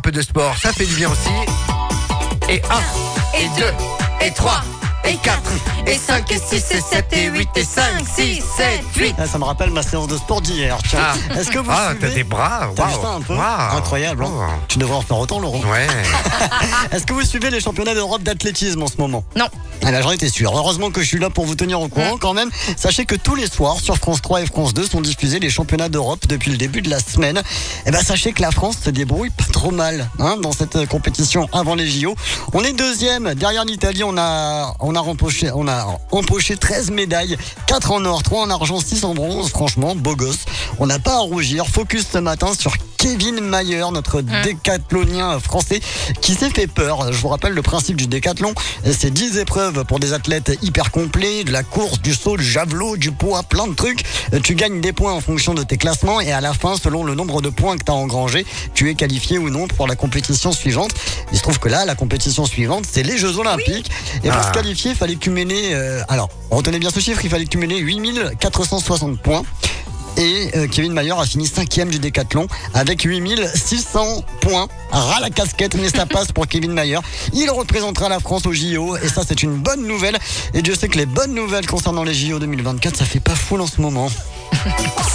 peu de sport, ça fait du bien aussi. Et 1, et 2, et 3, et 4, et 5, et 6, et 7, et 8, et 5, 6, 7, 8. Ah, ça me rappelle ma séance de sport d'hier. Tiens. Ah. Est-ce que vous Ah, suivez t'as des bras. T'as vu ça un peu Incroyable. Hein. Oh. Tu devrais en faire autant, Laurent. Ouais. Est-ce que vous suivez les championnats d'Europe d'athlétisme en ce moment? Non. Ah là, j'en étais sûr. Heureusement que je suis là pour vous tenir au courant quand même. Sachez que tous les soirs sur France 3 et France 2 sont diffusés les championnats d'Europe depuis le début de la semaine. Et ben sachez que la France se débrouille pas trop mal dans cette compétition avant les JO. On est deuxième derrière l'Italie. On a empoché 13 médailles, 4 en or, 3 en argent, 6 en bronze. Franchement, beau gosse. On n'a pas à rougir. Focus ce matin sur Kevin Mayer, notre décathlonien français qui s'est fait peur. Je vous rappelle le principe du décathlon, c'est 10 épreuves pour des athlètes hyper complets, de la course, du saut, du javelot, du poids, plein de trucs. Tu gagnes des points en fonction de tes classements et à la fin, selon le nombre de points que tu as engrangé, tu es qualifié ou non pour la compétition suivante. Il se trouve que là, la compétition suivante, c'est les Jeux Olympiques. Et pour se qualifier, il fallait cumuler... alors, retenez bien ce chiffre, il fallait cumuler 8460 points. Et Kevin Mayer a fini 5e du décathlon avec 8600 points. Ras la casquette, mais ça passe pour Kevin Mayer. Il représentera la France au JO et ça c'est une bonne nouvelle. Et Dieu sait que les bonnes nouvelles concernant les JO 2024, ça fait pas foule en ce moment.